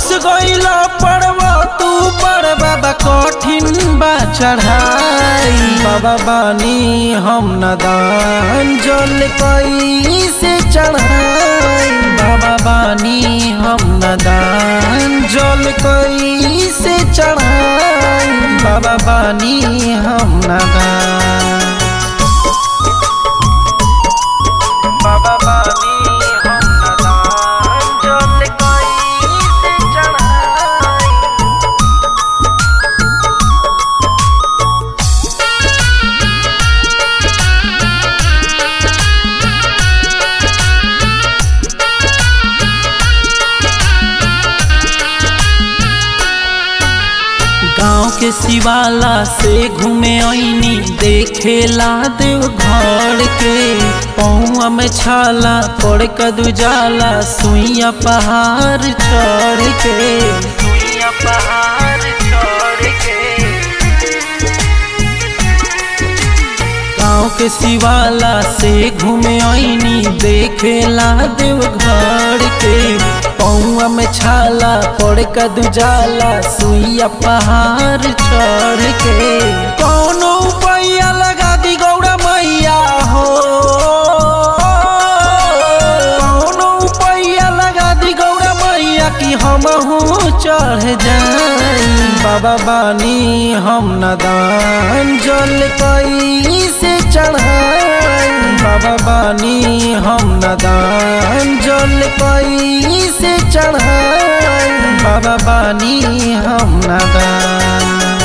बस गईला पड़वा तू पर बाबा कठिन बा चढ़ाई। बाबा बानी हम नदान जल कैसे चढ़ाई। बाबा बानी हम नदान जल कैसे चढ़ाई। बाबा बानी हम नदान। बाबा बानी हम नदान जल कैसे चढ़ाई। गाँव के शिवाला से घूमे आईनी देखेला देव घर के। पौआ में छाला पड़ कदू जाला सुइया पहाड़ चढ़ के। सुइया पहाड़ चढ़ के। गाँव के शिवाला से घूमे आईनी देखेला देव घर के। पौआ में छाला पड़ कदू जाला सुइया पहाड़ चढ़ के। कौनो पैया लगा दी गौड़ा मैया हो। कौनो पैया लगा दी गौड़ा मैया कि हमहू चढ़ जाई। बाबा बानी हम नदान जल कैसे चढ़ाई। बाबा बानी हम नदान जल कैसे चढ़ाई। बाबा बानी हम नदान।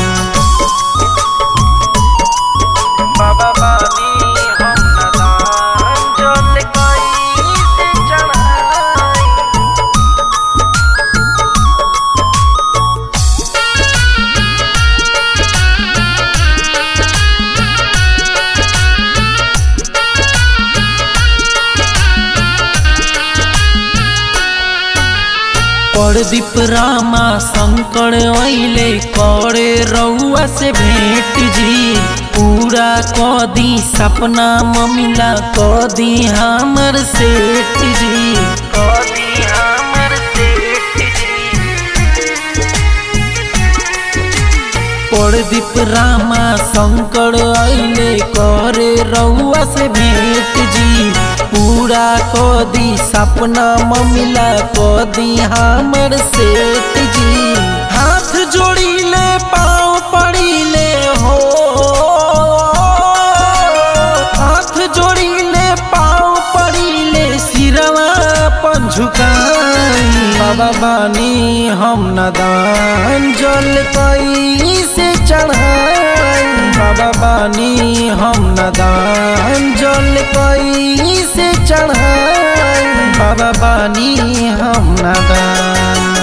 बाबा बानी हम नदान जल कैसे चढ़ाई। परदीप रामा शंकर अइले करे रउआ से भेंट जी। पूरा कदी सपना ममिला कदी हमर सेठ जी। कदी हमर सेठ जी। परदीप रामा शंकर अइले करे रउआ से भेंट जी। पूरा कदी सपना ममिला कदी हमर सेठ जी। हाथ जोड़ीले पाँव पड़ीले हो। हाथ जोड़ीले पाँव पड़ीले सिरवा अपन झुकाई। बाबा बानी हम नदान जल कैसे चढ़ाई। बाबा बानी हम नदान जल कैसे चढ़ाई। बाबा बानी हम नदान।